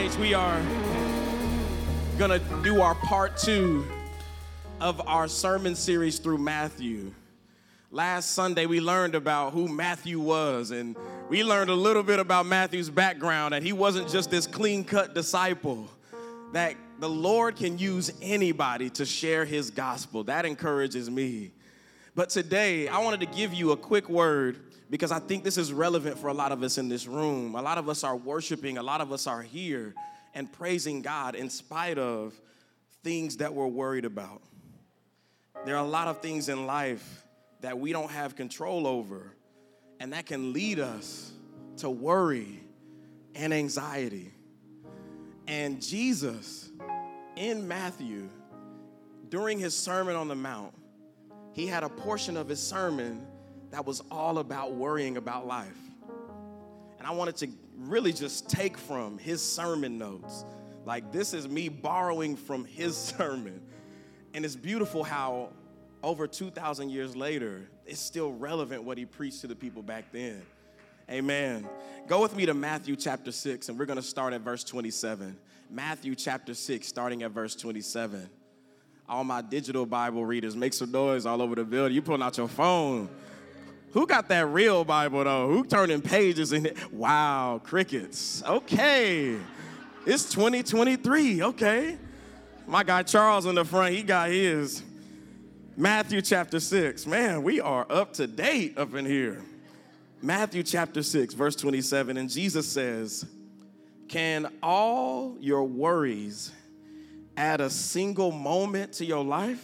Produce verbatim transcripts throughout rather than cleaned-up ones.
Saints, we are going to do our part two of our sermon series through Matthew. Last Sunday, we learned about who Matthew was, and we learned a little bit about Matthew's background, that he wasn't just this clean-cut disciple, that the Lord can use anybody to share his gospel. That encourages me. But today, I wanted to give you a quick word because I think this is relevant for a lot of us in this room. A lot of us are worshiping, a lot of us are here and praising God in spite of things that we're worried about. There are a lot of things in life that we don't have control over, and that can lead us to worry and anxiety. And Jesus, in Matthew, during his Sermon on the Mount, he had a portion of his sermon that was all about worrying about life. And I wanted to really just take from his sermon notes. Like, this is me borrowing from his sermon. And it's beautiful how over two thousand years later, it's still relevant what he preached to the people back then. Amen. Go with me to Matthew chapter six, and we're going to start at verse twenty-seven. Matthew chapter six, starting at verse twenty-seven. All my digital Bible readers, make some noise all over the building. You pulling out your phone. Who got that real Bible, though? Who turning pages in it? Wow, crickets. Okay. It's twenty twenty-three. Okay. My guy Charles in the front, he got his. Matthew chapter six. Man, we are up to date up in here. Matthew chapter six, verse twenty-seven. And Jesus says, "Can all your worries add a single moment to your life?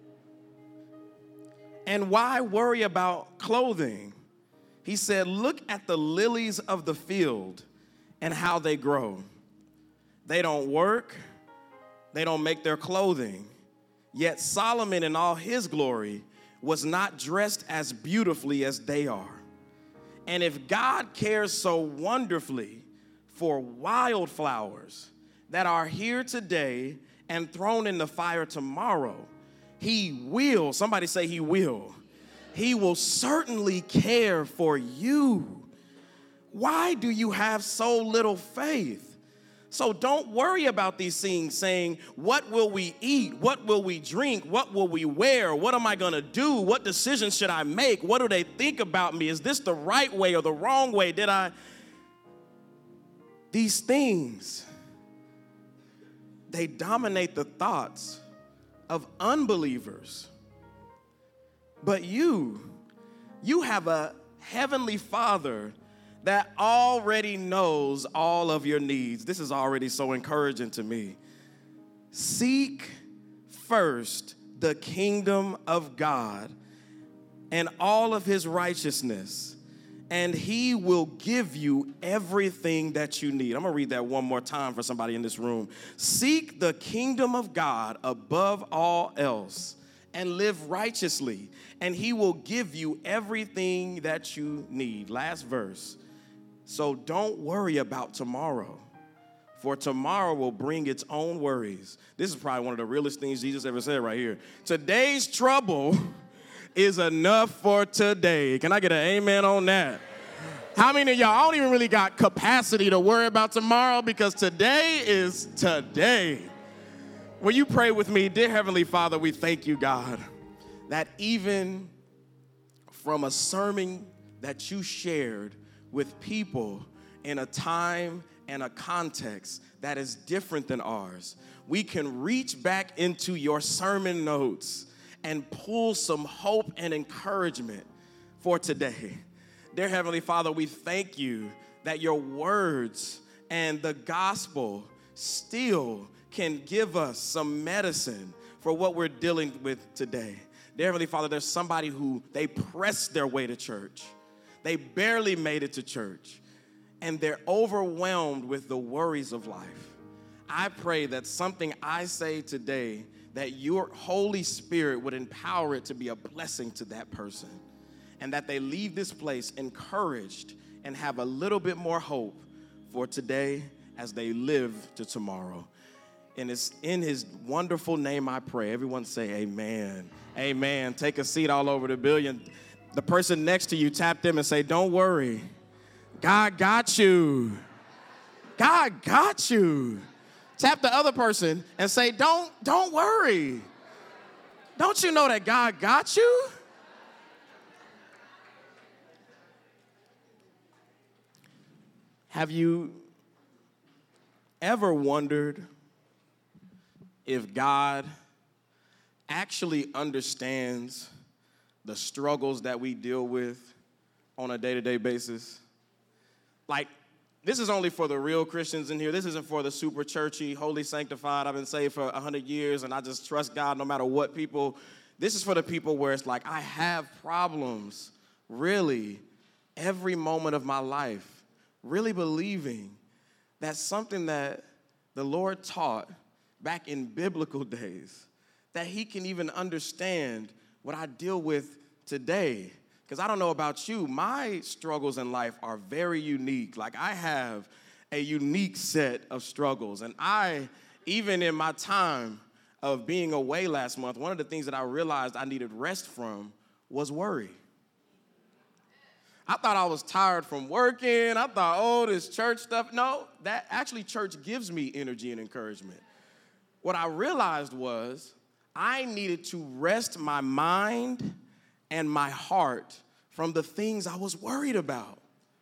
And why worry about clothing?" He said, "Look at the lilies of the field and how they grow. They don't work, they don't make their clothing. Yet Solomon in all his glory was not dressed as beautifully as they are. And if God cares so wonderfully for wildflowers that are here today and thrown in the fire tomorrow, he will," somebody say he will, "he will certainly care for you. Why do you have so little faith? So don't worry about these things, saying, what will we eat? What will we drink? What will we wear? What am I going to do? What decisions should I make? What do they think about me? Is this the right way or the wrong way? Did I?" These things, they dominate the thoughts of unbelievers. But you, you have a heavenly Father that already knows all of your needs. This is already so encouraging to me. "Seek first the kingdom of God and all of his righteousness, and he will give you everything that you need." I'm going to read that one more time for somebody in this room. "Seek the kingdom of God above all else and live righteously, and he will give you everything that you need." Last verse. "So don't worry about tomorrow, for tomorrow will bring its own worries." This is probably one of the realest things Jesus ever said right here. Today's trouble is enough for today. Can I get an amen on that? How many of y'all don't even really got capacity to worry about tomorrow because today is today? Will you pray with me? Dear Heavenly Father, we thank you, God, that even from a sermon that you shared with people in a time and a context that is different than ours, we can reach back into your sermon notes and pull some hope and encouragement for today. Dear Heavenly Father, we thank you that your words and the gospel still can give us some medicine for what we're dealing with today. Dear Heavenly Father, there's somebody who they pressed their way to church. They barely made it to church, and they're overwhelmed with the worries of life. I pray that something I say today, that your Holy Spirit would empower it to be a blessing to that person, and that they leave this place encouraged and have a little bit more hope for today as they live to tomorrow. And it's in his wonderful name I pray. Everyone say amen. Amen. Take a seat all over the building. The person next to you, tap them and say, "Don't worry. God got you." God got you. Tap the other person and say, don't, don't worry. Don't you know that God got you? Have you ever wondered if God actually understands the struggles that we deal with on a day-to-day basis? Like, this is only for the real Christians in here. This isn't for the super churchy, holy sanctified. I've been saved for one hundred years, and I just trust God no matter what people. This is for the people where it's like, I have problems, really, every moment of my life, really believing that something that the Lord taught back in biblical days, that he can even understand what I deal with today. Because I don't know about you, my struggles in life are very unique. Like, I have a unique set of struggles. And I, even in my time of being away last month, one of the things that I realized I needed rest from was worry. I thought I was tired from working. I thought, oh, this church stuff. No, that actually church gives me energy and encouragement. What I realized was I needed to rest my mind and my heart from the things I was worried about.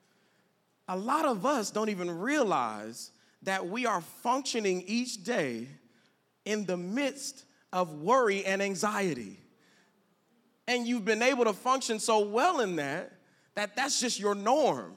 A lot of us don't even realize that we are functioning each day in the midst of worry and anxiety. And you've been able to function so well in that, that that's just your norm.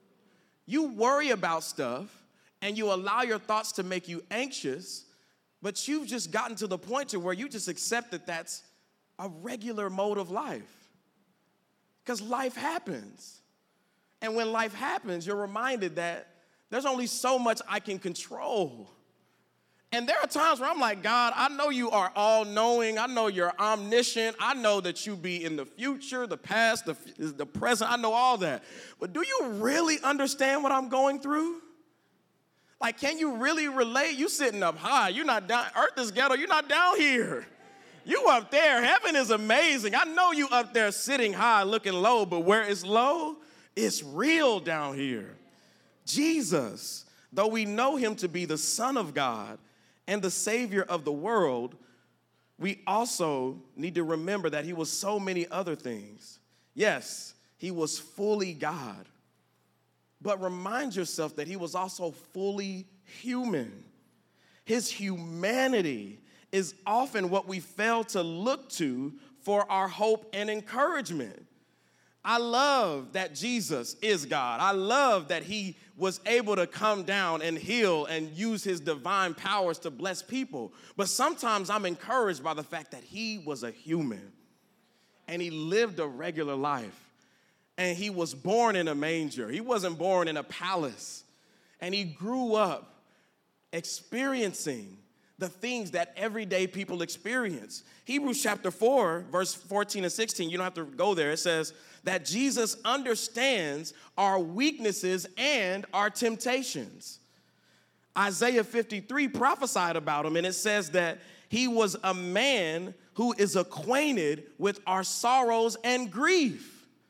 You worry about stuff and you allow your thoughts to make you anxious, but you've just gotten to the point to where you just accept that that's a regular mode of life. Because life happens. And when life happens, you're reminded that there's only so much I can control. And there are times where I'm like, God, I know you are all-knowing. I know you're omniscient. I know that you be in the future, the past, the, the present. I know all that. But do you really understand what I'm going through? Like, can you really relate? You sitting up high. You're not down. Earth is ghetto. You're not down here. You up there. Heaven is amazing. I know you up there sitting high, looking low, but where it's low, it's real down here. Jesus, though we know him to be the Son of God and the Savior of the world, we also need to remember that he was so many other things. Yes, he was fully God, but remind yourself that he was also fully human. His humanity is often what we fail to look to for our hope and encouragement. I love that Jesus is God. I love that he was able to come down and heal and use his divine powers to bless people. But sometimes I'm encouraged by the fact that he was a human and he lived a regular life and he was born in a manger. He wasn't born in a palace, and he grew up experiencing the things that everyday people experience. Hebrews chapter four, verse fourteen and sixteen, you don't have to go there. It says that Jesus understands our weaknesses and our temptations. Isaiah fifty-three prophesied about him, and it says that he was a man who is acquainted with our sorrows and grief.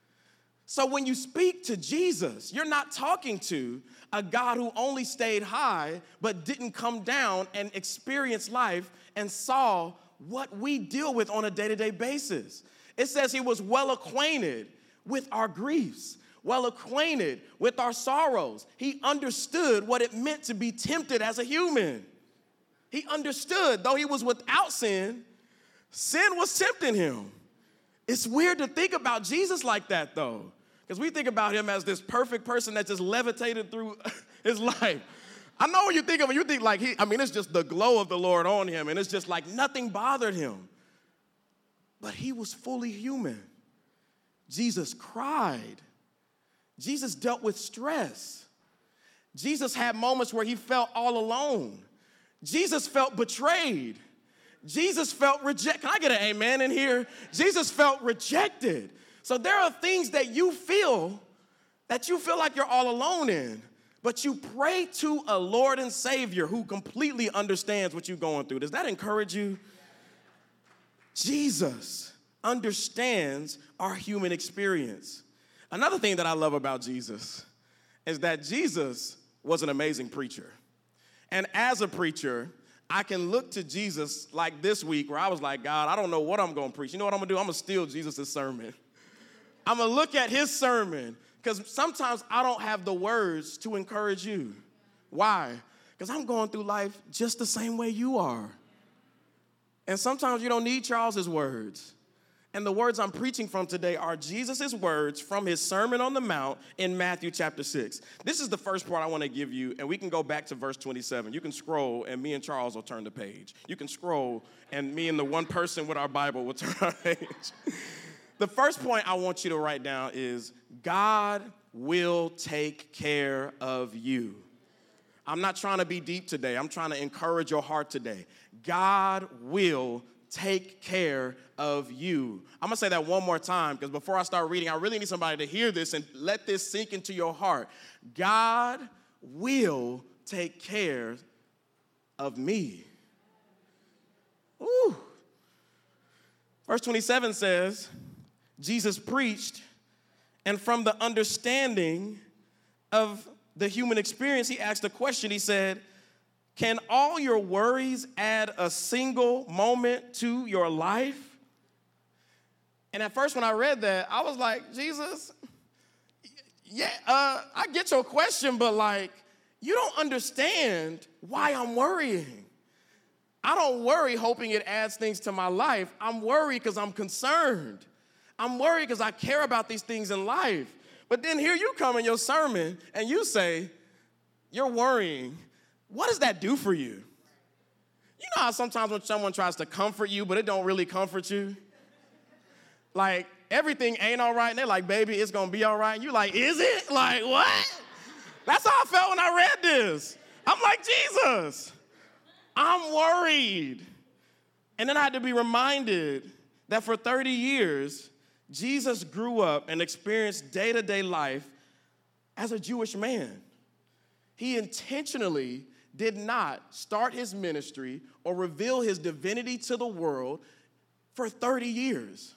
So when you speak to Jesus, you're not talking to a God who only stayed high but didn't come down and experience life and saw what we deal with on a day-to-day basis. It says he was well acquainted with our griefs, well acquainted with our sorrows. He understood what it meant to be tempted as a human. He understood, though he was without sin, sin was tempting him. It's weird to think about Jesus like that, though, because we think about him as this perfect person that just levitated through his life. I know when you think of him, you think like he, I mean, it's just the glow of the Lord on him, and it's just like nothing bothered him. But he was fully human. Jesus cried. Jesus dealt with stress. Jesus had moments where he felt all alone. Jesus felt betrayed. Jesus felt rejected. Can I get an amen in here? Jesus felt rejected. So there are things that you feel that you feel like you're all alone in, but you pray to a Lord and Savior who completely understands what you're going through. Does that encourage you? Jesus understands our human experience. Another thing that I love about Jesus is that Jesus was an amazing preacher. And as a preacher, I can look to Jesus like this week where I was like, God, I don't know what I'm going to preach. You know what I'm going to do? I'm going to steal Jesus' sermon. I'm going to look at his sermon because sometimes I don't have the words to encourage you. Why? Because I'm going through life just the same way you are. And sometimes you don't need Charles's words. And the words I'm preaching from today are Jesus' words from his Sermon on the Mount in Matthew chapter six. This is the first part I want to give you, and we can go back to verse twenty-seven. You can scroll, and me and Charles will turn the page. You can scroll, and me and the one person with our Bible will turn our page. The first point I want you to write down is God will take care of you. I'm not trying to be deep today. I'm trying to encourage your heart today. God will take care of you. I'm going to say that one more time because before I start reading, I really need somebody to hear this and let this sink into your heart. God will take care of me. Ooh. Verse twenty-seven says, Jesus preached, and from the understanding of the human experience, he asked a question. He said, can all your worries add a single moment to your life? And at first when I read that, I was like, Jesus, yeah, uh, I get your question, but like, you don't understand why I'm worrying. I don't worry hoping it adds things to my life. I'm worried because I'm concerned. I'm worried because I care about these things in life. But then here you come in your sermon and you say, you're worrying. What does that do for you? You know how sometimes when someone tries to comfort you, but it don't really comfort you? Like, everything ain't all right, and they're like, baby, it's going to be all right. And you're like, is it? Like, what? That's how I felt when I read this. I'm like, Jesus, I'm worried. And then I had to be reminded that for thirty years, Jesus grew up and experienced day-to-day life as a Jewish man. He intentionally did not start his ministry or reveal his divinity to the world for thirty years.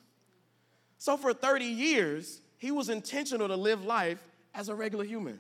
So for thirty years, he was intentional to live life as a regular human.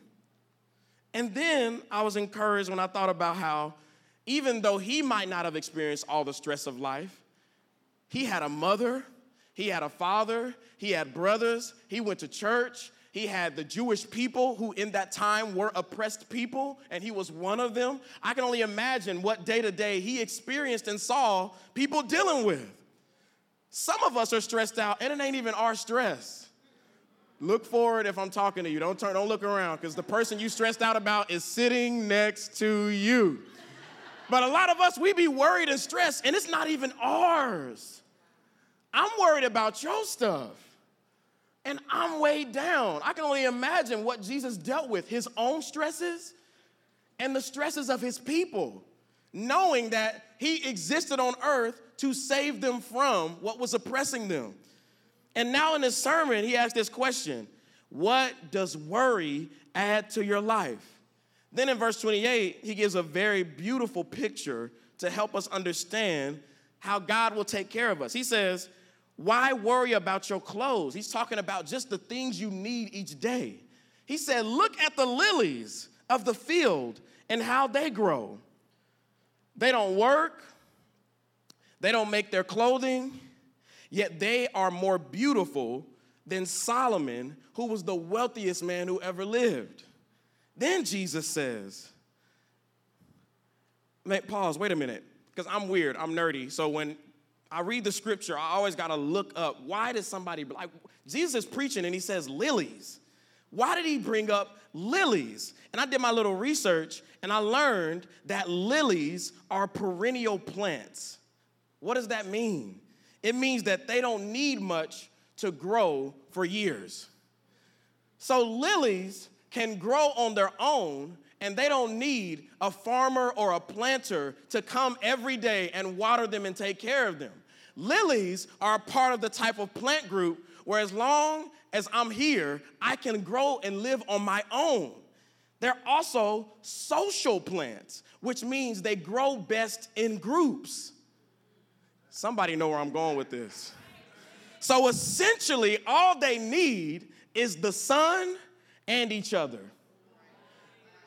And then I was encouraged when I thought about how even though he might not have experienced all the stress of life, he had a mother, he had a father, he had brothers, he went to church, he had the Jewish people who in that time were oppressed people, and he was one of them. I can only imagine what day-to-day he experienced and saw people dealing with. Some of us are stressed out, and it ain't even our stress. Look forward if I'm talking to you. Don't turn, don't look around, because the person you stressed out about is sitting next to you. But a lot of us, we be worried and stressed, and it's not even ours. I'm worried about your stuff. And I'm weighed down. I can only imagine what Jesus dealt with, his own stresses and the stresses of his people, knowing that he existed on earth to save them from what was oppressing them. And now in his sermon, he asked this question: what does worry add to your life? Then in verse twenty-eight, he gives a very beautiful picture to help us understand how God will take care of us. He says, why worry about your clothes? He's talking about just the things you need each day. He said, look at the lilies of the field and how they grow. They don't work. They don't make their clothing, yet they are more beautiful than Solomon, who was the wealthiest man who ever lived. Then Jesus says, pause, wait a minute, because I'm weird, I'm nerdy, so when I read the scripture, I always got to look up, why did somebody, like, Jesus is preaching and he says lilies. Why did he bring up lilies? And I did my little research and I learned that lilies are perennial plants. What does that mean? It means that they don't need much to grow for years. So lilies can grow on their own, and they don't need a farmer or a planter to come every day and water them and take care of them. Lilies are a part of the type of plant group where as long as I'm here, I can grow and live on my own. They're also social plants, which means they grow best in groups. Somebody know where I'm going with this. So essentially, all they need is the sun and each other.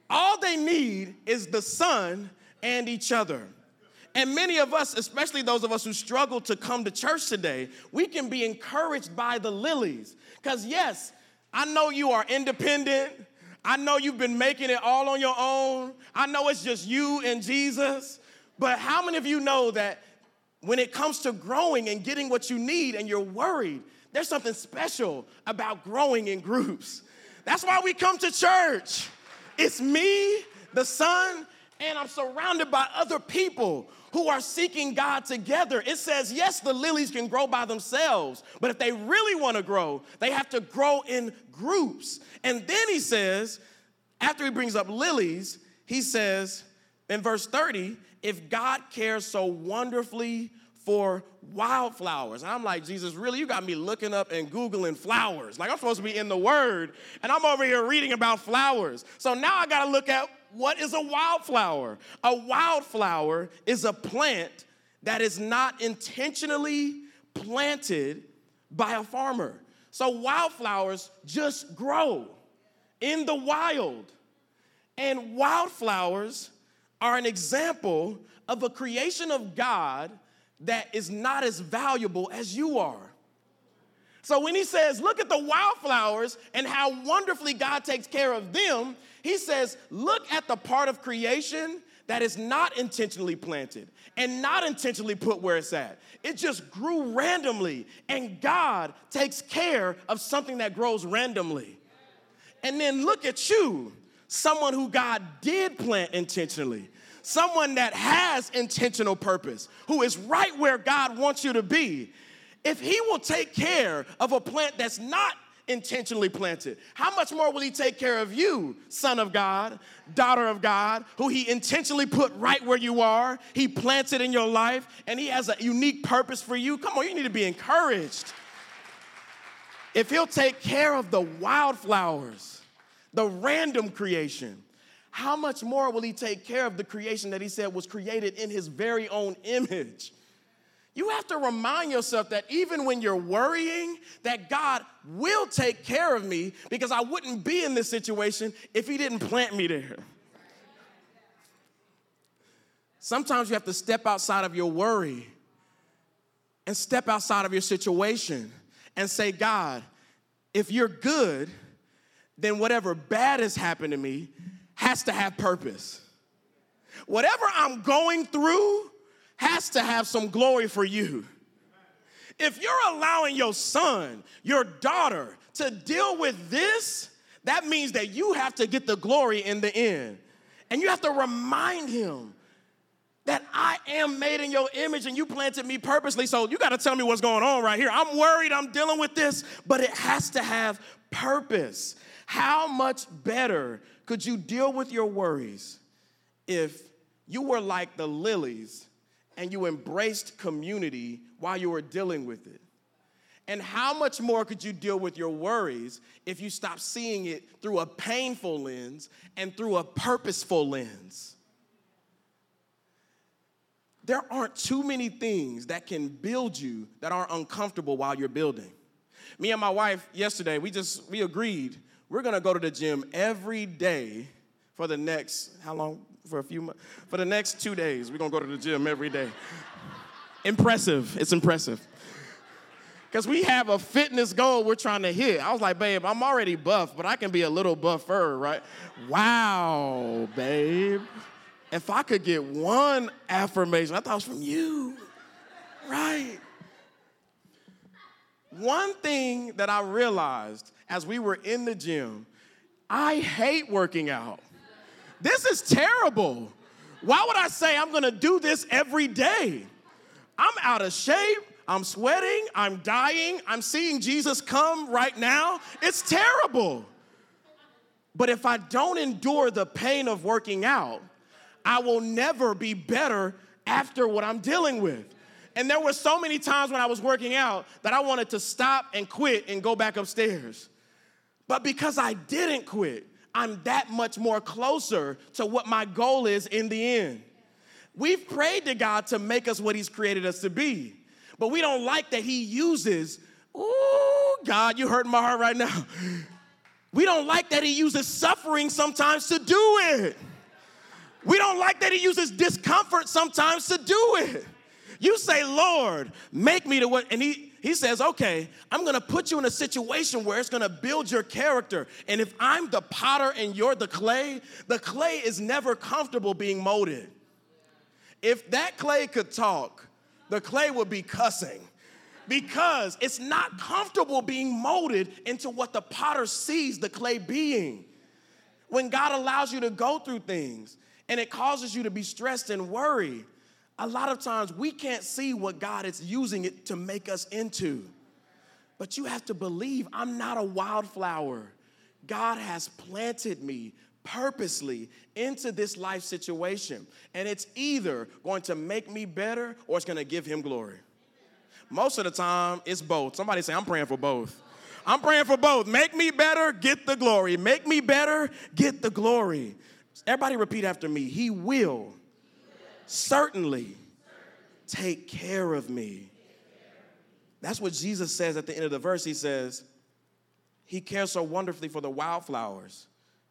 All they need is the sun and each other. And many of us, especially those of us who struggle to come to church today, we can be encouraged by the lilies. Because yes, I know you are independent. I know you've been making it all on your own. I know it's just you and Jesus. But how many of you know that when it comes to growing and getting what you need and you're worried, there's something special about growing in groups? That's why we come to church. It's me, the Son, and I'm surrounded by other people who are seeking God together. It says, yes, the lilies can grow by themselves, but if they really want to grow, they have to grow in groups. And then he says, after he brings up lilies, he says in verse thirty, if God cares so wonderfully for wildflowers. And I'm like, Jesus, really? You got me looking up and Googling flowers. Like I'm supposed to be in the Word, and I'm over here reading about flowers. So now I got to look at what is a wildflower. A wildflower is a plant that is not intentionally planted by a farmer. So wildflowers just grow in the wild. And wildflowers are an example of a creation of God that is not as valuable as you are. So when he says, look at the wildflowers and how wonderfully God takes care of them, he says, look at the part of creation that is not intentionally planted and not intentionally put where it's at. It just grew randomly, and God takes care of something that grows randomly. And then look at you, someone who God did plant intentionally, someone that has intentional purpose, who is right where God wants you to be. If he will take care of a plant that's not intentionally planted, how much more will he take care of you, son of God, daughter of God, who he intentionally put right where you are, he planted in your life, and he has a unique purpose for you? Come on, you need to be encouraged. If he'll take care of the wildflowers, the random creation, how much more will he take care of the creation that he said was created in his very own image? You have to remind yourself that even when you're worrying, that God will take care of me, because I wouldn't be in this situation if he didn't plant me there. Sometimes you have to step outside of your worry and step outside of your situation and say, God, if you're good, then whatever bad has happened to me has to have purpose. Whatever I'm going through has to have some glory for you. If you're allowing your son, your daughter to deal with this, that means that you have to get the glory in the end. And you have to remind him that I am made in your image and you planted me purposely. So you got to tell me what's going on right here. I'm worried, I'm dealing with this, but it has to have purpose. How much better could you deal with your worries if you were like the lilies and you embraced community while you were dealing with it? And how much more could you deal with your worries if you stopped seeing it through a painful lens and through a purposeful lens? There aren't too many things that can build you that aren't uncomfortable while you're building. Me and my wife yesterday, we just, we agreed we're gonna go to the gym every day for the next, how long? For a few months? For the next two days, we're gonna go to the gym every day. Impressive, it's impressive. Because we have a fitness goal we're trying to hit. I was like, babe, I'm already buff, but I can be a little buffer, right? Wow, babe. If I could get one affirmation, I thought it was from you, right? One thing that I realized as we were in the gym, I hate working out. This is terrible. Why would I say I'm gonna do this every day? I'm out of shape, I'm sweating, I'm dying, I'm seeing Jesus come right now. It's terrible. But if I don't endure the pain of working out, I will never be better after what I'm dealing with. And there were so many times when I was working out that I wanted to stop and quit and go back upstairs. But because I didn't quit, I'm that much more closer to what my goal is in the end. We've prayed to God to make us what he's created us to be. But we don't like that he uses, ooh, God, you hurt my heart right now. We don't like that he uses suffering sometimes to do it. We don't like that he uses discomfort sometimes to do it. You say, Lord, make me to what, and he, he says, okay, I'm going to put you in a situation where it's going to build your character. And if I'm the potter and you're the clay, the clay is never comfortable being molded. If that clay could talk, the clay would be cussing because it's not comfortable being molded into what the potter sees the clay being. When God allows you to go through things and it causes you to be stressed and worried, a lot of times we can't see what God is using it to make us into. But you have to believe I'm not a wildflower. God has planted me purposely into this life situation. And it's either going to make me better or it's going to give him glory. Most of the time, it's both. Somebody say, I'm praying for both. I'm praying for both. Make me better, get the glory. Make me better, get the glory. Everybody repeat after me. He will certainly take care of me. That's what Jesus says at the end of the verse. He says, he cares so wonderfully for the wildflowers,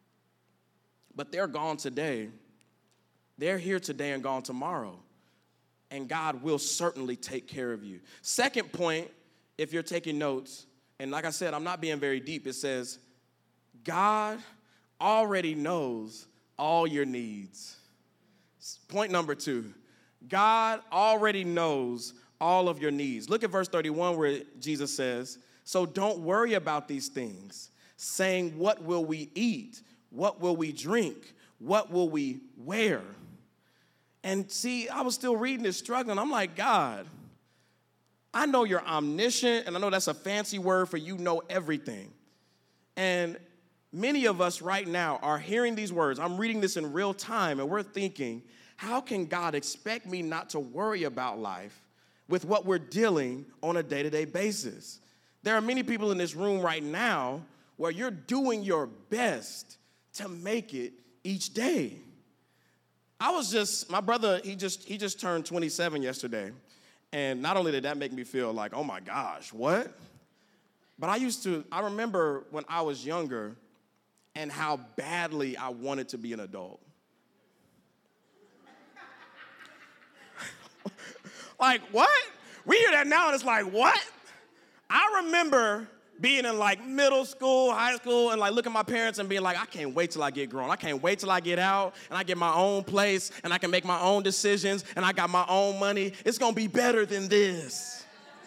but they're gone today. They're here today and gone tomorrow. And God will certainly take care of you. Second point, if you're taking notes, and like I said, I'm not being very deep. It says, God already knows all your needs. Point number two, God already knows all of your needs. Look at verse thirty-one where Jesus says, so don't worry about these things, saying, what will we eat? What will we drink? What will we wear? And see, I was still reading this, struggling. I'm like, God, I know you're omniscient, and I know that's a fancy word for you know everything. And many of us right now are hearing these words. I'm reading this in real time, and we're thinking, how can God expect me not to worry about life with what we're dealing on a day-to-day basis? There are many people in this room right now where you're doing your best to make it each day. I was just, my brother, he just he just turned twenty-seven yesterday. And not only did that make me feel like, oh my gosh, what? But I used to, I remember when I was younger and how badly I wanted to be an adult. Like, what? We hear that now and it's like, what? I remember being in like middle school, high school, and like looking at my parents and being like, I can't wait till I get grown. I can't wait till I get out and I get my own place and I can make my own decisions and I got my own money. It's gonna be better than this.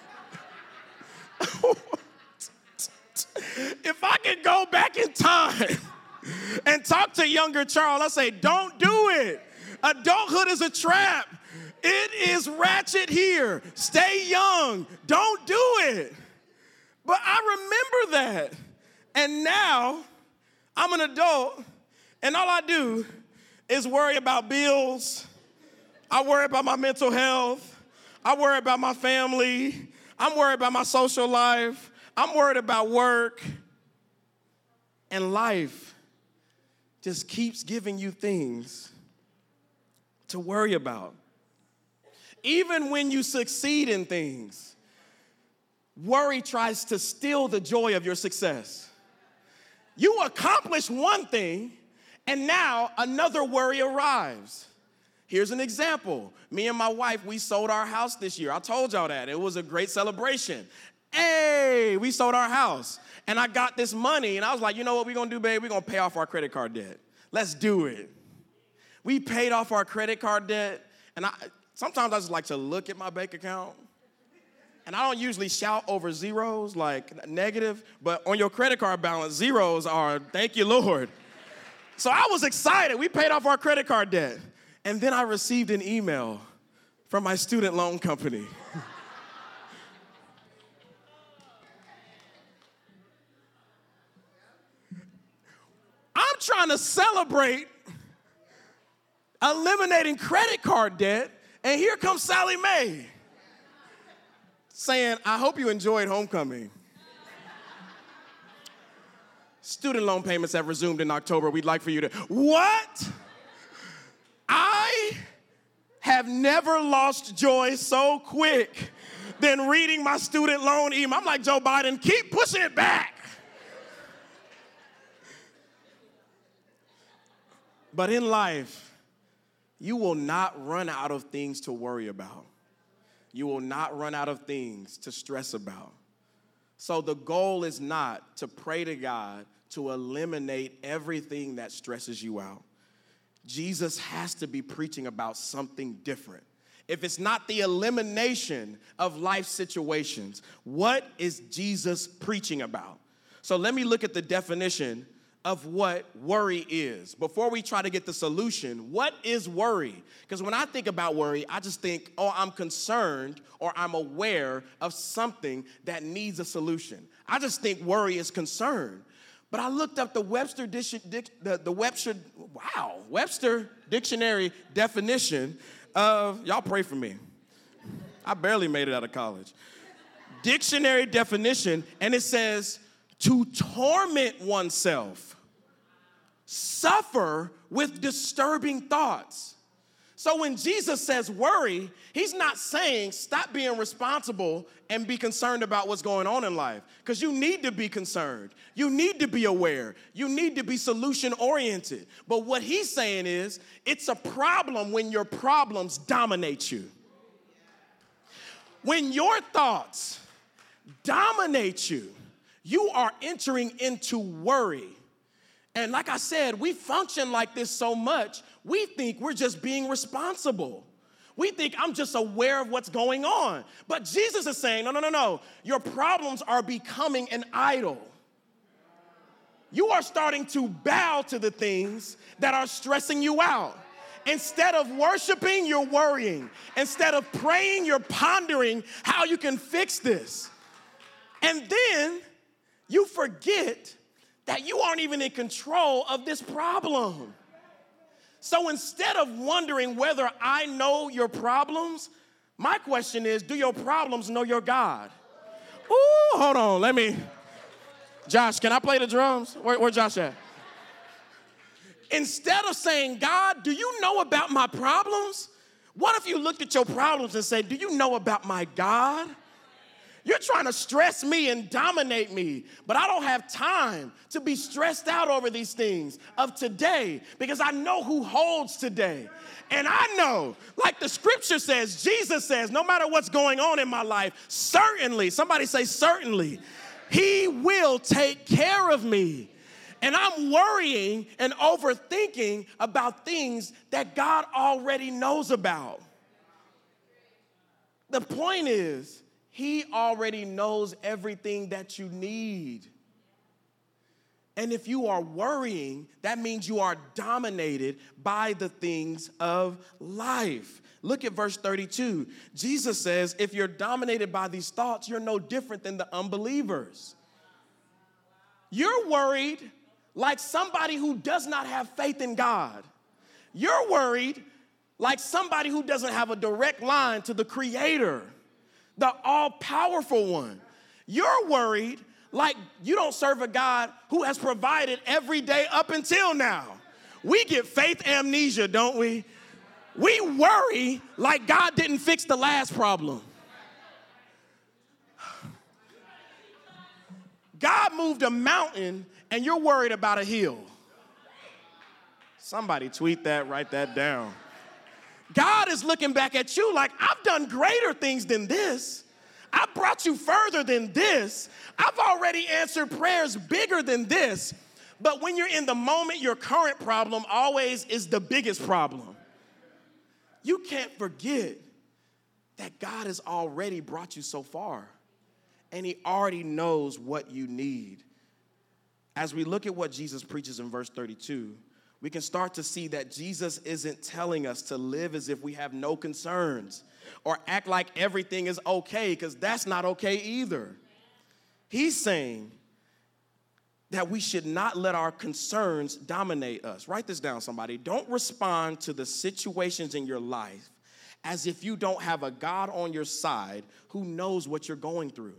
If I could go back in time and talk to younger Charles, I say, don't do it. Adulthood is a trap. It is ratchet here. Stay young. Don't do it. But I remember that. And now I'm an adult, and all I do is worry about bills. I worry about my mental health. I worry about my family. I'm worried about my social life. I'm worried about work. And life just keeps giving you things to worry about. Even when you succeed in things, worry tries to steal the joy of your success. You accomplish one thing, and now another worry arrives. Here's an example. Me and my wife, we sold our house this year. I told y'all that. It was a great celebration. Hey, we sold our house. And I got this money, and I was like, you know what we're going to do, babe? We're going to pay off our credit card debt. Let's do it. We paid off our credit card debt, and I sometimes I just like to look at my bank account. And I don't usually shout over zeros, like negative, but on your credit card balance, zeros are, thank you, Lord. So I was excited. We paid off our credit card debt. And then I received an email from my student loan company. I'm trying to celebrate eliminating credit card debt, and here comes Sally Mae saying, I hope you enjoyed homecoming. Student loan payments have resumed in October. We'd like for you to, what? I have never lost joy so quick than reading my student loan email. I'm like Joe Biden, keep pushing it back. But in life, you will not run out of things to worry about. You will not run out of things to stress about. So the goal is not to pray to God to eliminate everything that stresses you out. Jesus has to be preaching about something different. If it's not the elimination of life situations, what is Jesus preaching about? So let me look at the definition of what worry is. Before we try to get the solution, what is worry? Because when I think about worry, I just think, oh, I'm concerned or I'm aware of something that needs a solution. I just think worry is concern. But I looked up the Webster, the, the Webster, wow, Webster Dictionary definition of, y'all pray for me. I barely made it out of college. Dictionary definition, and it says, to torment oneself, suffer with disturbing thoughts. So when Jesus says worry, he's not saying stop being responsible and be concerned about what's going on in life, because you need to be concerned. You need to be aware. You need to be solution-oriented. But what he's saying is it's a problem when your problems dominate you. When your thoughts dominate you, you are entering into worry. And like I said, we function like this so much, we think we're just being responsible. We think I'm just aware of what's going on. But Jesus is saying, no, no, no, no. Your problems are becoming an idol. You are starting to bow to the things that are stressing you out. Instead of worshiping, you're worrying. Instead of praying, you're pondering how you can fix this. And then you forget that you aren't even in control of this problem. So instead of wondering whether I know your problems, my question is, do your problems know your God? Ooh, hold on, let me. Josh, can I play the drums? Where, where Josh at? Instead of saying, God, do you know about my problems? What if you looked at your problems and said, do you know about my God? You're trying to stress me and dominate me, but I don't have time to be stressed out over these things of today because I know who holds today. And I know, like the scripture says, Jesus says, no matter what's going on in my life, certainly, somebody say certainly, he will take care of me. And I'm worrying and overthinking about things that God already knows about. The point is, he already knows everything that you need. And if you are worrying, that means you are dominated by the things of life. Look at verse thirty-two. Jesus says, if you're dominated by these thoughts, you're no different than the unbelievers. You're worried like somebody who does not have faith in God. You're worried like somebody who doesn't have a direct line to the Creator, the all-powerful one. You're worried like you don't serve a God who has provided every day up until now. We get faith amnesia, don't we? We worry like God didn't fix the last problem. God moved a mountain and you're worried about a hill. Somebody tweet that, write that down. God is looking back at you like, I've done greater things than this. I brought you further than this. I've already answered prayers bigger than this. But when you're in the moment, your current problem always is the biggest problem. You can't forget that God has already brought you so far, and he already knows what you need. As we look at what Jesus preaches in verse thirty-two, we can start to see that Jesus isn't telling us to live as if we have no concerns or act like everything is okay, because that's not okay either. He's saying that we should not let our concerns dominate us. Write this down, somebody. Don't respond to the situations in your life as if you don't have a God on your side who knows what you're going through.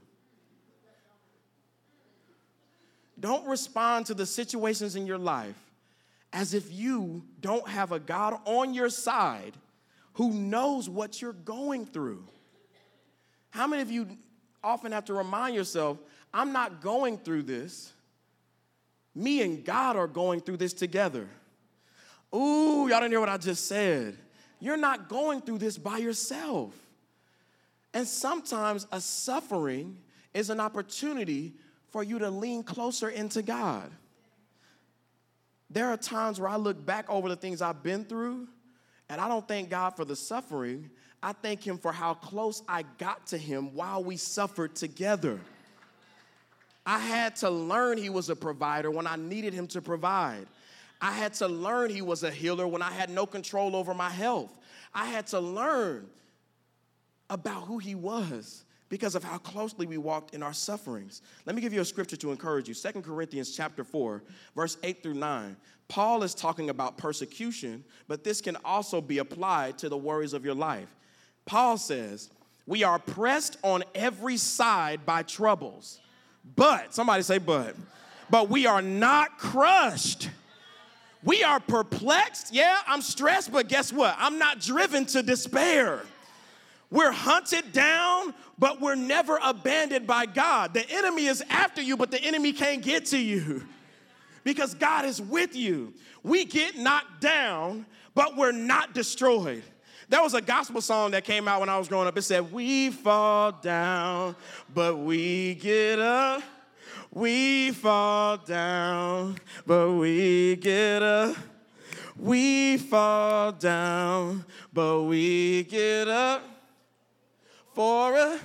Don't respond to the situations in your life as if you don't have a God on your side who knows what you're going through. How many of you often have to remind yourself, I'm not going through this. Me and God are going through this together. Ooh, y'all didn't hear what I just said. You're not going through this by yourself. And sometimes a suffering is an opportunity for you to lean closer into God. There are times where I look back over the things I've been through, and I don't thank God for the suffering. I thank him for how close I got to him while we suffered together. I had to learn he was a provider when I needed him to provide. I had to learn he was a healer when I had no control over my health. I had to learn about who he was because of how closely we walked in our sufferings. Let me give you a scripture to encourage you. Second Corinthians chapter four, verse eight through nine. Paul is talking about persecution, but this can also be applied to the worries of your life. Paul says, we are pressed on every side by troubles, but, somebody say but, but we are not crushed. We are perplexed. Yeah, I'm stressed, but guess what? I'm not driven to despair. We're hunted down, but we're never abandoned by God. The enemy is after you, but the enemy can't get to you because God is with you. We get knocked down, but we're not destroyed. There was a gospel song that came out when I was growing up. It said, we fall down, but we get up. We fall down, but we get up. We fall down, but we get up. For a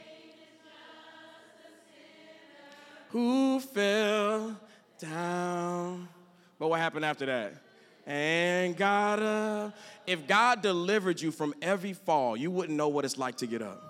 who fell down. But what happened after that? And got up. If God delivered you from every fall, you wouldn't know what it's like to get up.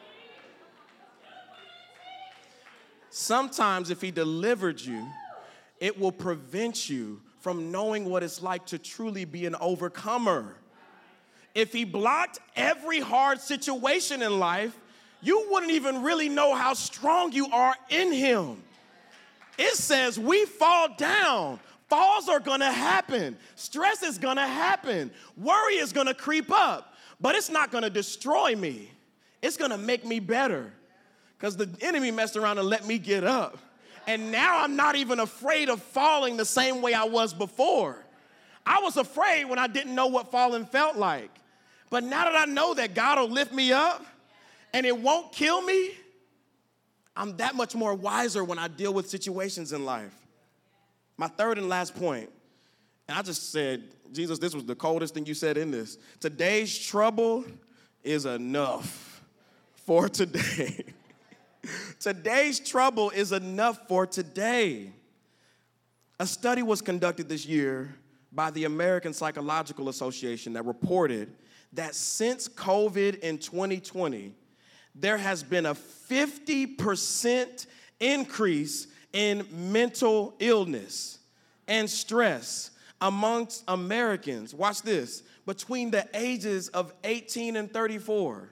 Sometimes if he delivered you, it will prevent you from knowing what it's like to truly be an overcomer. If he blocked every hard situation in life, you wouldn't even really know how strong you are in him. It says we fall down. Falls are gonna happen. Stress is gonna happen. Worry is gonna creep up, but it's not gonna destroy me. It's gonna make me better because the enemy messed around and let me get up. And now I'm not even afraid of falling the same way I was before. I was afraid when I didn't know what falling felt like. But now that I know that God will lift me up and it won't kill me, I'm that much more wiser when I deal with situations in life. My third and last point, and I just said, Jesus, this was the coldest thing you said in this. Today's trouble is enough for today. Today's trouble is enough for today. A study was conducted this year by the American Psychological Association that reported that since COVID in twenty twenty, there has been a fifty percent increase in mental illness and stress amongst Americans. Watch this, between the ages of eighteen and thirty-four.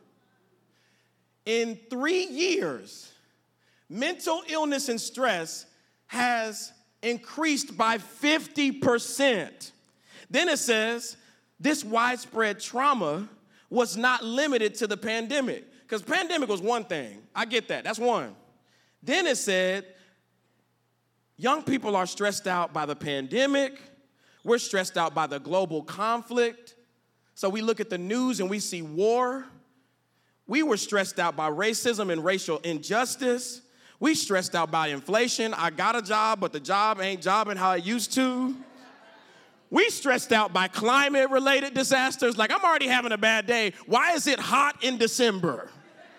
In three years, mental illness and stress has increased by fifty percent. Then it says, this widespread trauma was not limited to the pandemic. Because pandemic was one thing. I get that. That's one. Then it said, young people are stressed out by the pandemic. We're stressed out by the global conflict. So we look at the news and we see war. We were stressed out by racism and racial injustice. We stressed out by inflation. I got a job, but the job ain't jobbing how it used to. We stressed out by climate-related disasters. Like, I'm already having a bad day. Why is it hot in December?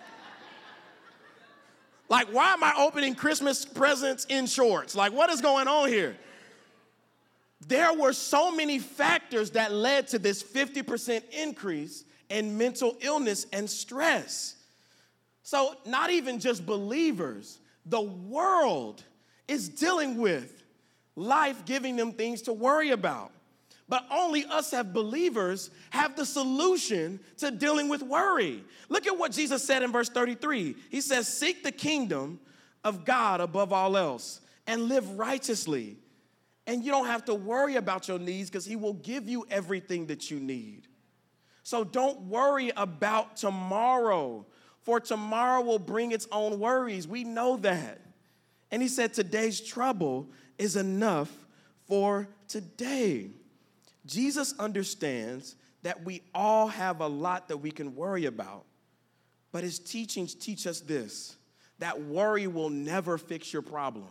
Like, why am I opening Christmas presents in shorts? Like, what is going on here? There were so many factors that led to this fifty percent increase in mental illness and stress. So not even just believers, the world is dealing with life giving them things to worry about. But only us as believers have the solution to dealing with worry. Look at what Jesus said in verse thirty-three. He says, seek the kingdom of God above all else and live righteously. And you don't have to worry about your needs because he will give you everything that you need. So don't worry about tomorrow, for tomorrow will bring its own worries. We know that. And he said today's trouble is enough for today. Jesus understands that we all have a lot that we can worry about, but his teachings teach us this, that worry will never fix your problem.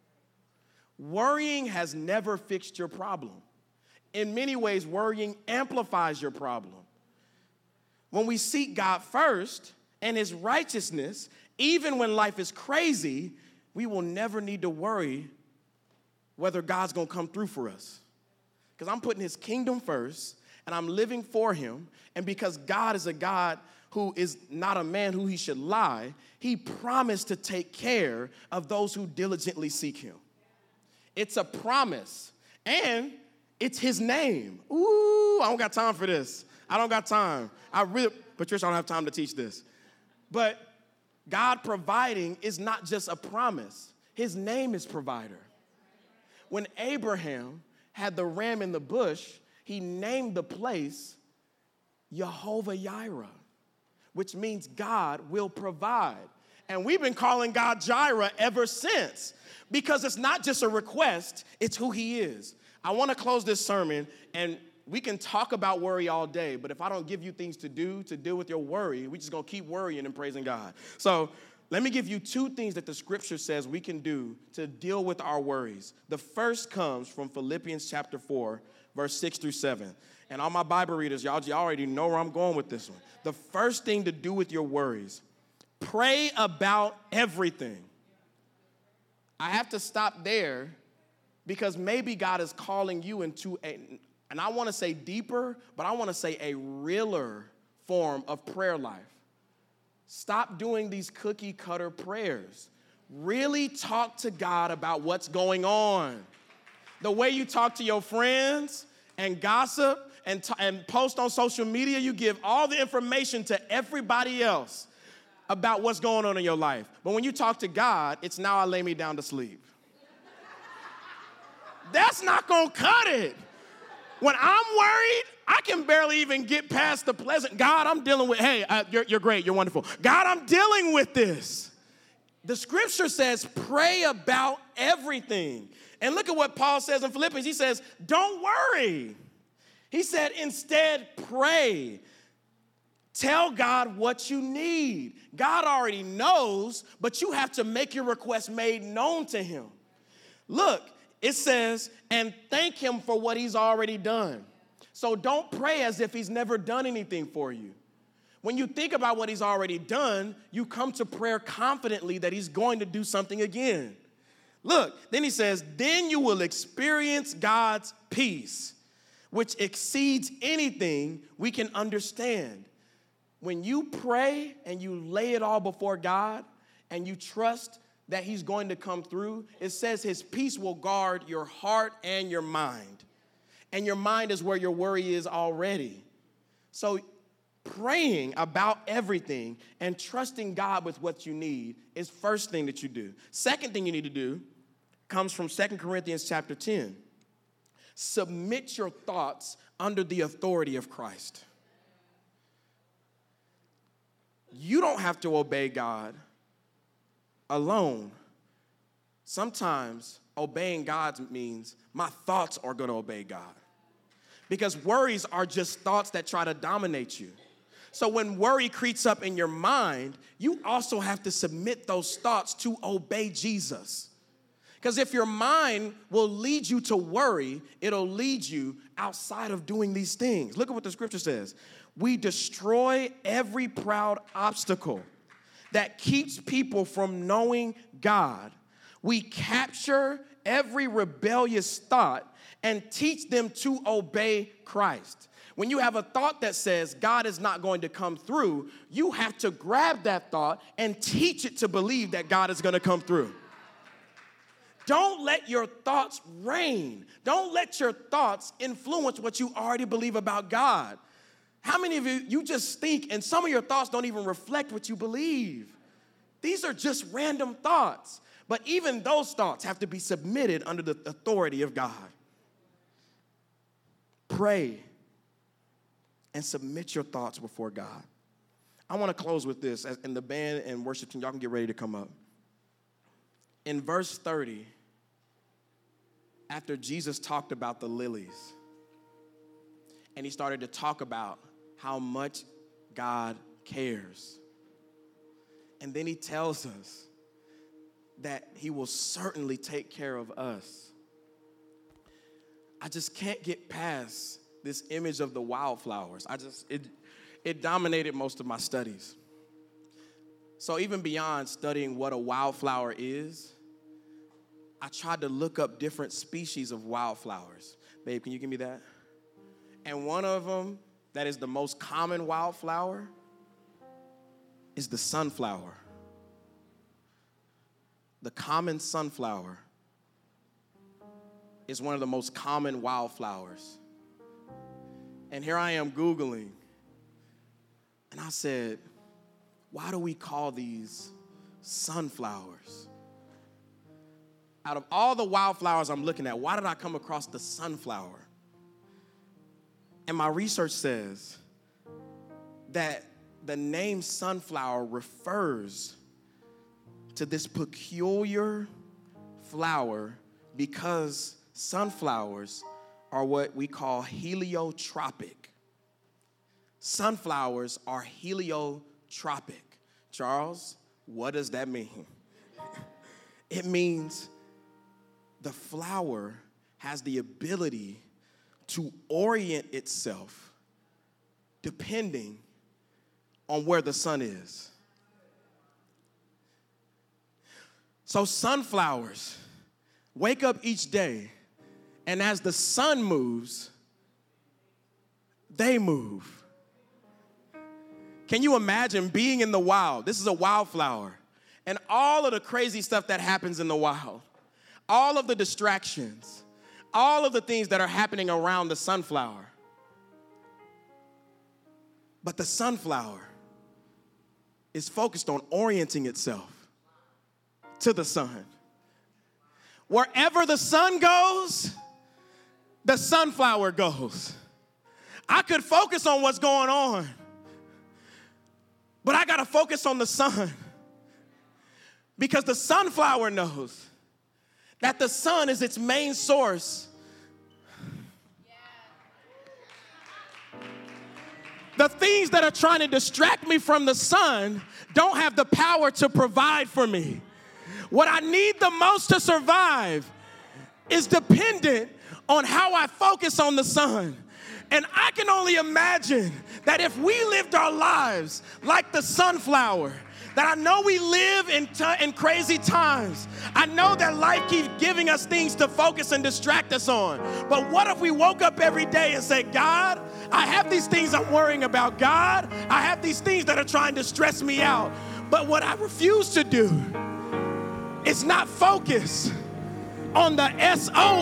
Worrying has never fixed your problem. In many ways, worrying amplifies your problem. When we seek God first and his righteousness, even when life is crazy, we will never need to worry whether God's going to come through for us. Because I'm putting his kingdom first, and I'm living for him, and because God is a God who is not a man who he should lie, he promised to take care of those who diligently seek him. It's a promise, and it's his name. Ooh, I don't got time for this. I don't got time. I really, Patricia, I don't have time to teach this. But God providing is not just a promise. His name is provider. When Abraham had the ram in the bush, he named the place Jehovah-Jireh, which means God will provide. And we've been calling God Jireh ever since, because it's not just a request, it's who he is. I want to close this sermon, and we can talk about worry all day, but if I don't give you things to do to deal with your worry, we're just going to keep worrying and praising God. So let me give you two things that the scripture says we can do to deal with our worries. The first comes from Philippians chapter four, verse six through seven. And all my Bible readers, y'all, y'all already know where I'm going with this one. The first thing to do with your worries, pray about everything. I have to stop there because maybe God is calling you into a, and I want to say deeper, but I want to say a realer form of prayer life. Stop doing these cookie cutter prayers. Really talk to God about what's going on. The way you talk to your friends and gossip and, t- and post on social media, you give all the information to everybody else about what's going on in your life. But when you talk to God, it's now I lay me down to sleep. That's not going to cut it. When I'm worried, I can barely even get past the pleasant. God, I'm dealing with, hey, uh, you're, you're great, you're wonderful. God, I'm dealing with this. The scripture says pray about everything. And look at what Paul says in Philippians. He says, don't worry. He said, instead, pray. Tell God what you need. God already knows, but you have to make your request made known to him. Look, it says, and thank him for what he's already done. So don't pray as if he's never done anything for you. When you think about what he's already done, you come to prayer confidently that he's going to do something again. Look, then he says, then you will experience God's peace, which exceeds anything we can understand. When you pray and you lay it all before God and you trust that he's going to come through, it says his peace will guard your heart and your mind. And your mind is where your worry is already. So praying about everything and trusting God with what you need is first thing that you do. Second thing you need to do comes from Second Corinthians chapter ten. Submit your thoughts under the authority of Christ. You don't have to obey God alone. Sometimes obeying God means my thoughts are going to obey God. Because worries are just thoughts that try to dominate you. So when worry creeps up in your mind, you also have to submit those thoughts to obey Jesus. Because if your mind will lead you to worry, it'll lead you outside of doing these things. Look at what the scripture says. We destroy every proud obstacle that keeps people from knowing God. We capture every rebellious thought and teach them to obey Christ. When you have a thought that says God is not going to come through, you have to grab that thought and teach it to believe that God is going to come through. Don't let your thoughts reign. Don't let your thoughts influence what you already believe about God. How many of you, you just think and some of your thoughts don't even reflect what you believe? These are just random thoughts. But even those thoughts have to be submitted under the authority of God. Pray and submit your thoughts before God. I want to close with this, and the band and worship team, y'all can get ready to come up. In verse thirty, after Jesus talked about the lilies, and he started to talk about how much God cares. And then he tells us that he will certainly take care of us. I just can't get past this image of the wildflowers. I just, it, it dominated most of my studies. So even beyond studying what a wildflower is, I tried to look up different species of wildflowers. Babe, can you give me that? And one of them that is the most common wildflower is the sunflower. The common sunflower is one of the most common wildflowers. And here I am Googling, and I said, why do we call these sunflowers? Out of all the wildflowers I'm looking at, why did I come across the sunflower? And my research says that the name sunflower refers to this peculiar flower because sunflowers are what we call heliotropic. Sunflowers are heliotropic. Charles, what does that mean? It means the flower has the ability to orient itself depending on where the sun is. So sunflowers wake up each day, and as the sun moves, they move. Can you imagine being in the wild? This is a wildflower. And all of the crazy stuff that happens in the wild, all of the distractions, all of the things that are happening around the sunflower. But the sunflower is focused on orienting itself to the sun. Wherever the sun goes, the sunflower goes. I could focus on what's going on, but I got to focus on the sun, because the sunflower knows that the sun is its main source. The things that are trying to distract me from the sun don't have the power to provide for me. What I need the most to survive is dependent on how I focus on the sun. And I can only imagine that if we lived our lives like the sunflower, that I know we live in, t- in crazy times. I know that life keeps giving us things to focus and distract us on. But what if we woke up every day and said, God, I have these things I'm worrying about. God, I have these things that are trying to stress me out. But what I refuse to do is not focus on the S O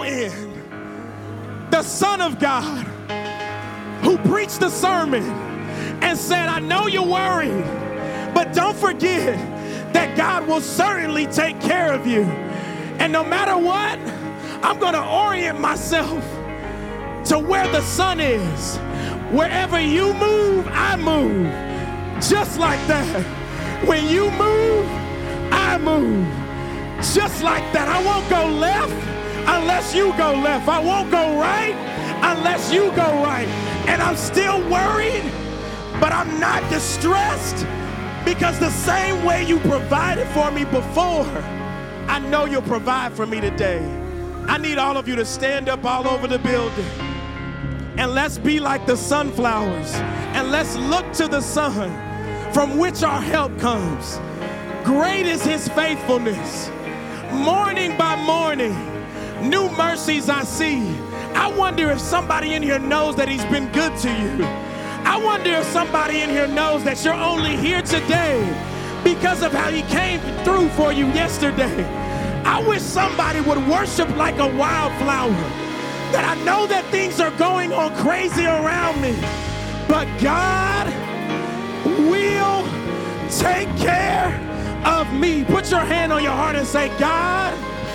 N, the Son of God, who preached the sermon and said, I know you're worried, but don't forget that God will certainly take care of you. And no matter what, I'm going to orient myself to where the sun is. Wherever you move, I move. Just like that. When you move, I move. Just like that. I won't go left unless you go left. I won't go right unless you go right. And I'm still worried, but I'm not distressed, because the same way you provided for me before, I know you'll provide for me today. I need all of you to stand up all over the building. And let's be like the sunflowers. And let's look to the sun from which our help comes. Great is his faithfulness. Morning by morning, new mercies I see. I wonder if somebody in here knows that he's been good to you. I wonder if somebody in here knows that you're only here today because of how he came through for you yesterday. I wish somebody would worship like a wildflower, that I know that things are going on crazy around me, but God will take care of me. Put your hand on your heart and say, God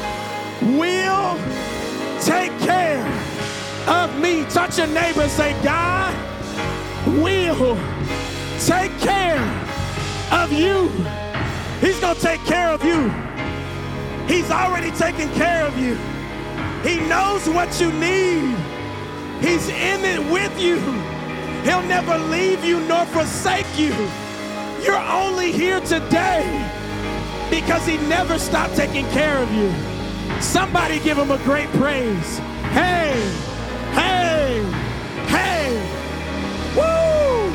will take care of me. Touch your neighbor and say, God will take care of you. He's going to take care of you. He's already taken care of you. He knows what you need He's in it with you. He'll never leave you nor forsake you. You're only here today because he never stopped taking care of you. Somebody give him a great praise. Hey, hey, hey, woo!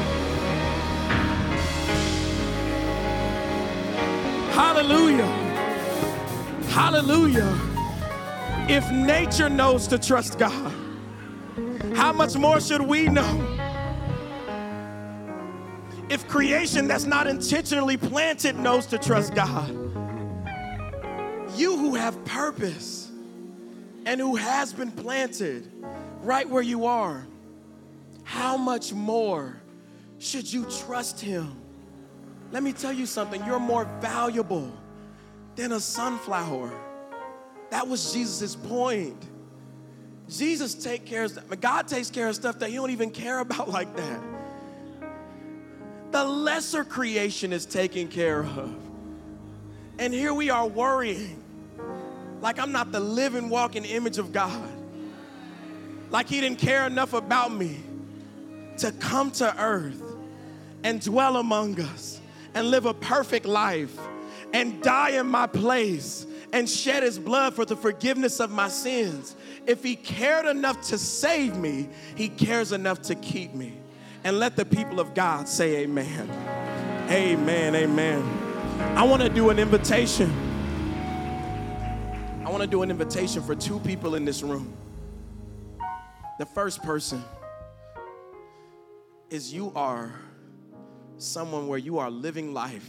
Hallelujah, hallelujah. If nature knows to trust God, how much more should we know? If creation that's not intentionally planted knows to trust God, you who have purpose and who has been planted right where you are, how much more should you trust him? Let me tell you something, you're more valuable than a sunflower. That was Jesus' point. Jesus take care of stuff. God takes care of stuff that he don't even care about like that. The lesser creation is taken care of. And here we are worrying like I'm not the living, walking image of God. Like he didn't care enough about me to come to earth and dwell among us and live a perfect life and die in my place and shed his blood for the forgiveness of my sins. If he cared enough to save me, he cares enough to keep me. And let the people of God say amen. Amen, amen. I want to do an invitation. I want to do an invitation for two people in this room. The first person is you are someone where you are living life.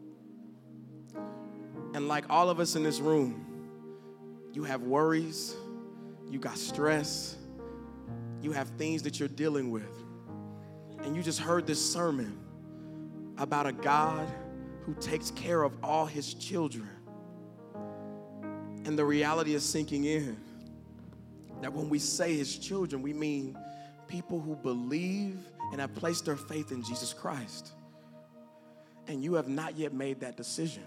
And like all of us in this room, you have worries, you got stress, you have things that you're dealing with. And you just heard this sermon about a God who takes care of all his children. And the reality is sinking in that when we say his children, we mean people who believe and have placed their faith in Jesus Christ. And you have not yet made that decision.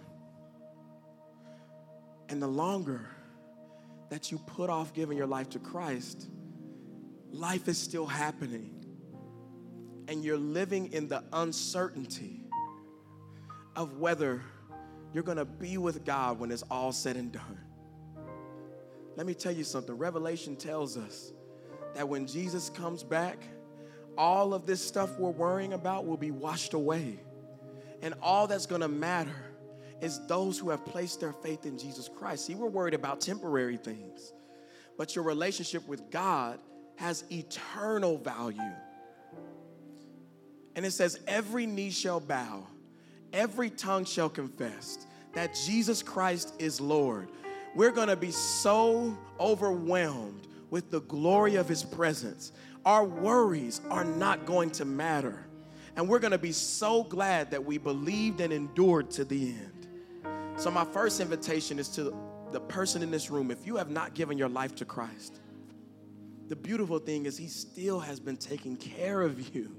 And the longer that you put off giving your life to Christ, life is still happening. And you're living in the uncertainty of whether you're going to be with God when it's all said and done. Let me tell you something. Revelation tells us that when Jesus comes back, all of this stuff we're worrying about will be washed away. And all that's going to matter is those who have placed their faith in Jesus Christ. See, we're worried about temporary things, but your relationship with God has eternal value. And it says, every knee shall bow, every tongue shall confess that Jesus Christ is Lord. We're going to be so overwhelmed with the glory of his presence. Our worries are not going to matter. And we're going to be so glad that we believed and endured to the end. So my first invitation is to the person in this room. If you have not given your life to Christ, the beautiful thing is he still has been taking care of you.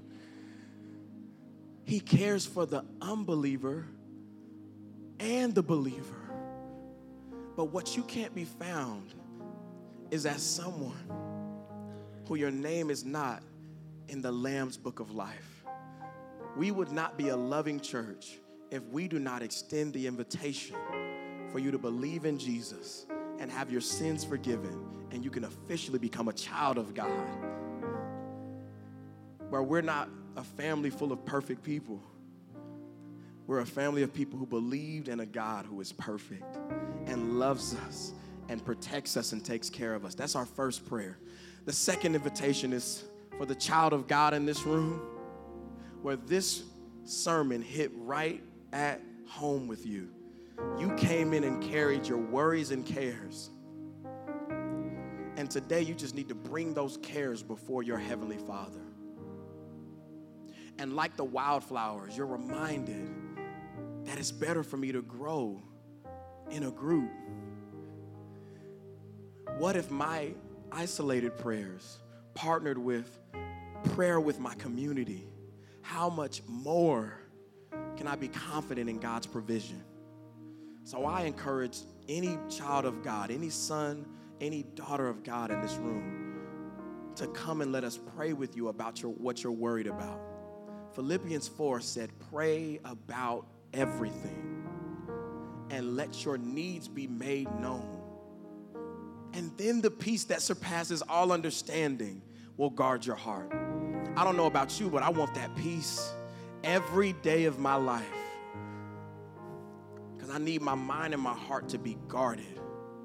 He cares for the unbeliever and the believer. But what you can't be found is as someone who your name is not in the Lamb's book of life. We would not be a loving church if we do not extend the invitation for you to believe in Jesus and have your sins forgiven, and you can officially become a child of God. Where we're not a family full of perfect people. We're a family of people who believed in a God who is perfect and loves us and protects us and takes care of us. That's our first prayer. The second invitation is for the child of God in this room, where this sermon hit right at home with you. You came in and carried your worries and cares. And today you just need to bring those cares before your Heavenly Father. And like the wildflowers, you're reminded that it's better for me to grow in a group. What if my isolated prayers partnered with prayer with my community? How much more can I be confident in God's provision? So I encourage any child of God, any son, any daughter of God in this room to come and let us pray with you about your, what you're worried about. Philippians four said, pray about everything and let your needs be made known. And then the peace that surpasses all understanding will guard your heart. I don't know about you, but I want that peace every day of my life, because I need my mind and my heart to be guarded.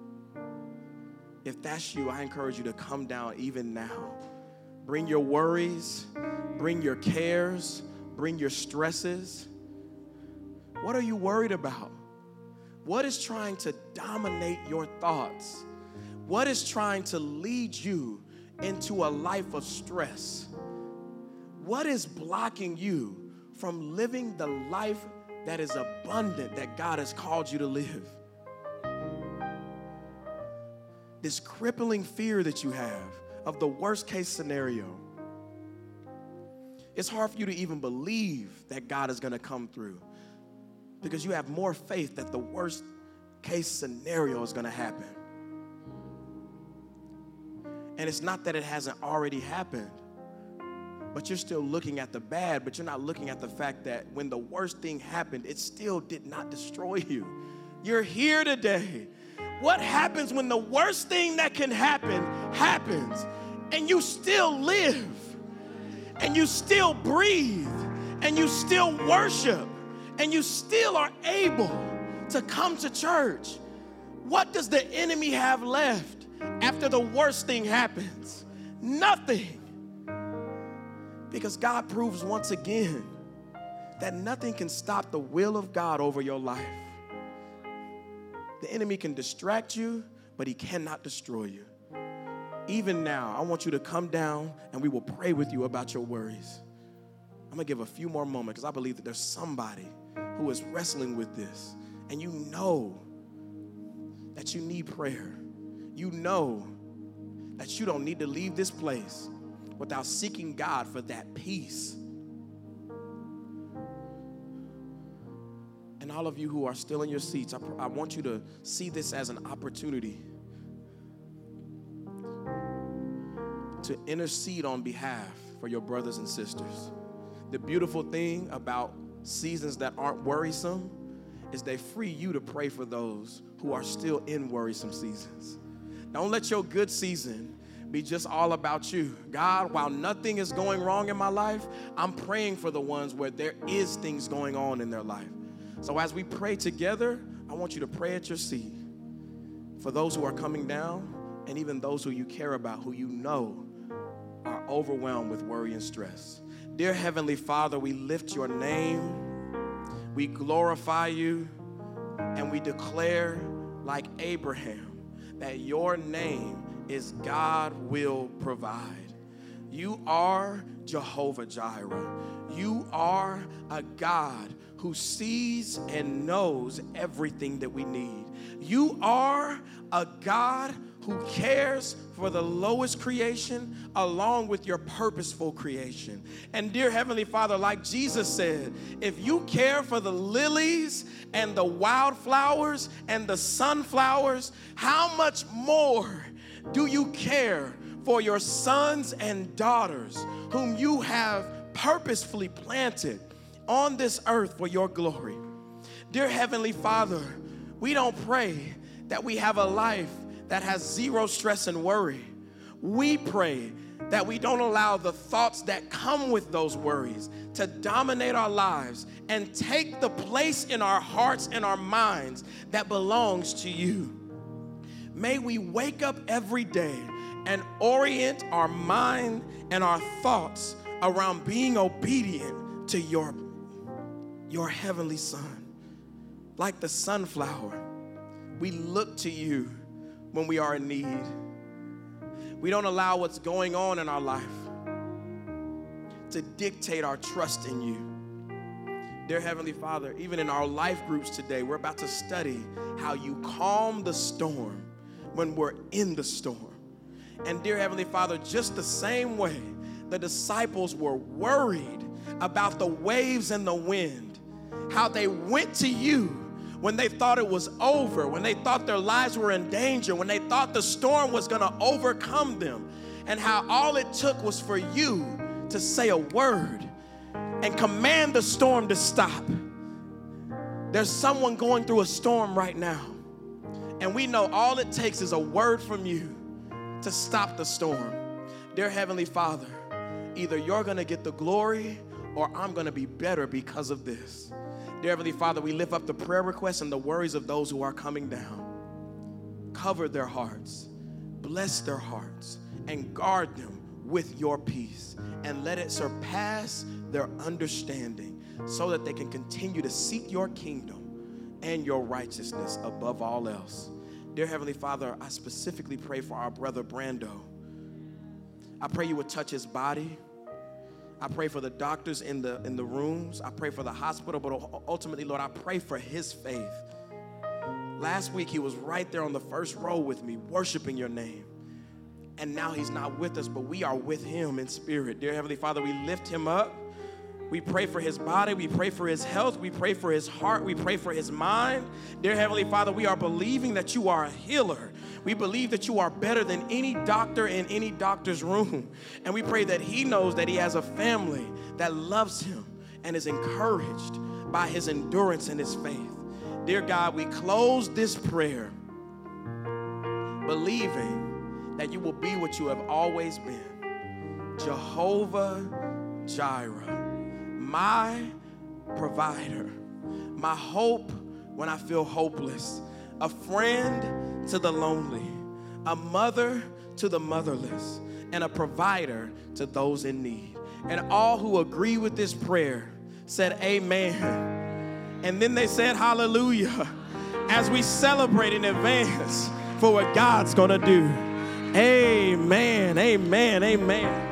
If that's you, I encourage you to come down even now. Bring your worries, bring your cares, bring your stresses. What are you worried about? What is trying to dominate your thoughts? What is trying to lead you into a life of stress? What is blocking you from living the life that is abundant that God has called you to live? This crippling fear that you have of the worst case scenario. It's hard for you to even believe that God is going to come through, because you have more faith that the worst case scenario is going to happen. And it's not that it hasn't already happened, but you're still looking at the bad, but you're not looking at the fact that when the worst thing happened, it still did not destroy you. You're here today. What happens when the worst thing that can happen happens and you still live and you still breathe and you still worship and you still are able to come to church? What does the enemy have left after the worst thing happens? Nothing. Because God proves once again that nothing can stop the will of God over your life. The enemy can distract you, but he cannot destroy you. Even now, I want you to come down and we will pray with you about your worries. I'm going to give a few more moments because I believe that there's somebody who is wrestling with this, and you know that you need prayer. You know that you don't need to leave this place without seeking God for that peace. And all of you who are still in your seats, I, I want you to see this as an opportunity to intercede on behalf for your brothers and sisters. The beautiful thing about seasons that aren't worrisome is they free you to pray for those who are still in worrisome seasons. Don't let your good season be just all about you. God, while nothing is going wrong in my life, I'm praying for the ones where there is things going on in their life. So as we pray together, I want you to pray at your seat for those who are coming down and even those who you care about, who you know are overwhelmed with worry and stress. Dear Heavenly Father, we lift your name, we glorify you, and we declare, like Abraham, that your name is God will provide. You are Jehovah Jireh. You are a God who sees and knows everything that we need. You are a God who cares for the lowest creation along with your purposeful creation. And dear Heavenly Father, like Jesus said, if you care for the lilies and the wildflowers and the sunflowers, how much more do you care for your sons and daughters whom you have purposefully planted on this earth for your glory? Dear Heavenly Father, we don't pray that we have a life that has zero stress and worry. We pray that we don't allow the thoughts that come with those worries to dominate our lives and take the place in our hearts and our minds that belongs to you. May we wake up every day and orient our mind and our thoughts around being obedient to your, your heavenly Son. Like the sunflower, we look to you when we are in need. We don't allow what's going on in our life to dictate our trust in you. Dear Heavenly Father, even in our life groups today, we're about to study how you calm the storm when we're in the storm. And dear Heavenly Father, just the same way the disciples were worried about the waves and the wind, how they went to you when they thought it was over, when they thought their lives were in danger, when they thought the storm was going to overcome them. and how all it took was for you to say a word and command the storm to stop. There's someone going through a storm right now, and we know all it takes is a word from you to stop the storm. Dear Heavenly Father, either you're going to get the glory or I'm going to be better because of this. Dear Heavenly Father, we lift up the prayer requests and the worries of those who are coming down. Cover their hearts, bless their hearts, and guard them with your peace, and let it surpass their understanding so that they can continue to seek your kingdom and your righteousness above all else. Dear Heavenly Father, I specifically pray for our brother Brando. I pray you would touch his body. I pray for the doctors in the, in the rooms. I pray for the hospital, but ultimately, Lord, I pray for his faith. Last week, he was right there on the first row with me, worshiping your name. And now he's not with us, but we are with him in spirit. Dear Heavenly Father, we lift him up. We pray for his body. We pray for his health. We pray for his heart. We pray for his mind. Dear Heavenly Father, we are believing that you are a healer. We believe that you are better than any doctor in any doctor's room. And we pray that he knows that he has a family that loves him and is encouraged by his endurance and his faith. Dear God, we close this prayer believing that you will be what you have always been. Jehovah Jireh, my provider, my hope when I feel hopeless, a friend to the lonely, a mother to the motherless, and a provider to those in need. And all who agree with this prayer said amen. And then they said hallelujah as we celebrate in advance for what God's gonna do. Amen, amen, amen.